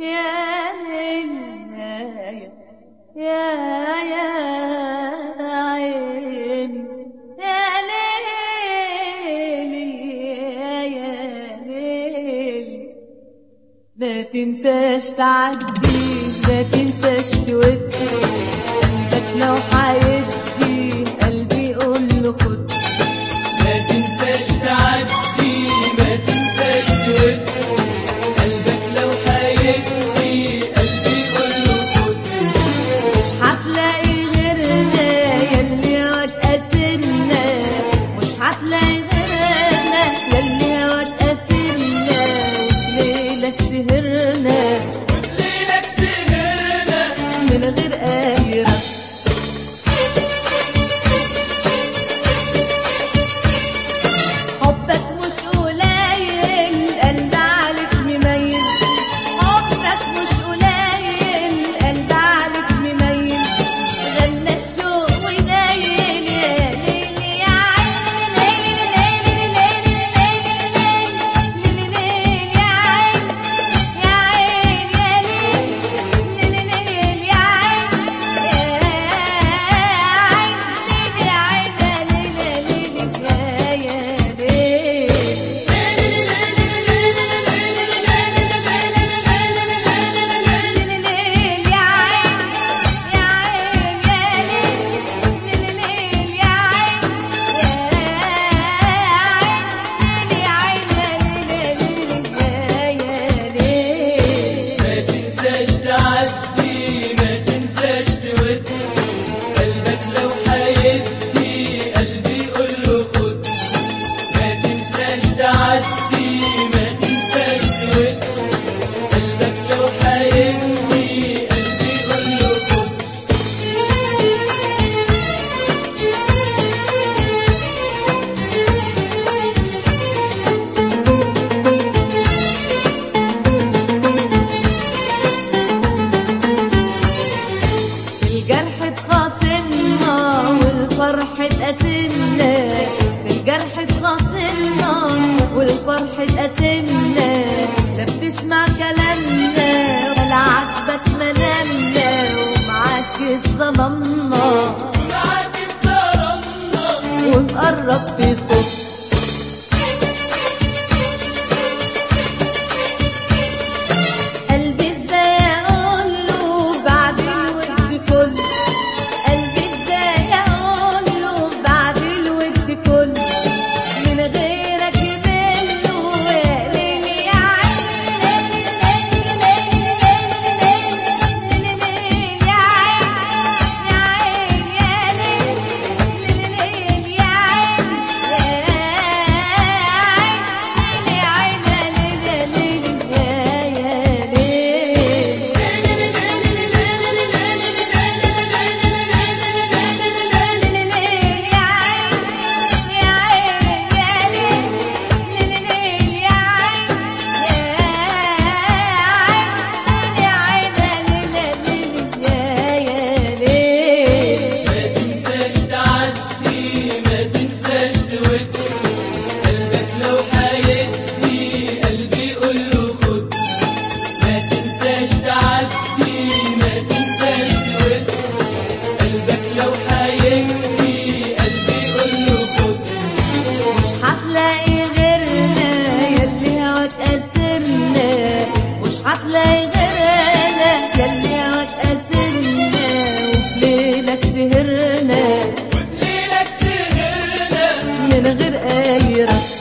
عين يا ليل يا ليل. ما تنساش تعدي، ما تنساش تودي، قلبك لو حيدي قلبي يقول له خد. ما تنساش تعدي، ما تنساش تودي، قلبك لو حيدي قلبي يقول له خد. مش هتلاقي غيرنا يلي هتأسرنا، مش هتلاقي غيرنا يلي هتأسرنا. وليلك سهرنا، وليلك سهرنا من غير أي رد. حبك مش قليل، قلب عليك مميل. حبك مش قليل، قلب عليك مميل. غنى الشوق ونايل يا ليل يا عين، ليل ليل ليل ليل ليل ليل يا عين يا عين يا ليل، ليل ليل يا عين يا عين، ليل يا عين يا ليل يا ليل يا ما تنساش تعدي، ما تنساش تودي، قلبك لو حيدي قلبي يقول له خد. ما تنساش تعدي، ما تنساش تودي، قلبك لو حيدي قلبي يقول له خد. الجرح اتخاصمنا والفرح اتقاسمنا، الجرح اتخاصمنا والفرح اتقاسمنا. لا بتسمع كلامنا ولا عاجبك منامنا، ومعاك اتظلمنا معاك اتظلمنا ونقرب في صوت. قلبي ازاي اقول له بعد الود كله، قلبي ازاي اقول له بعد الود كله. من غيرك يمله يا ليل يا عين، ليل ليل ليل ليل يا عين يا عين يا ليل، ليل يا عين يا عين يا ليل يا ليل يا ما تنساش تعدي، ما تنساش تودي، قلبك لو حيدي قلبي يقول له خد. ما تنساش تعدي، ما تنساش تودي، قلبك لو حيدي قلبي يقول له خد. مش هتلاقي غيرنا يلي هتأثرنا، مش هتلاقي غيرنا يلي هتأثرنا. وفي ليلك سهرنا، وليلك سهرنا من غير أي رد.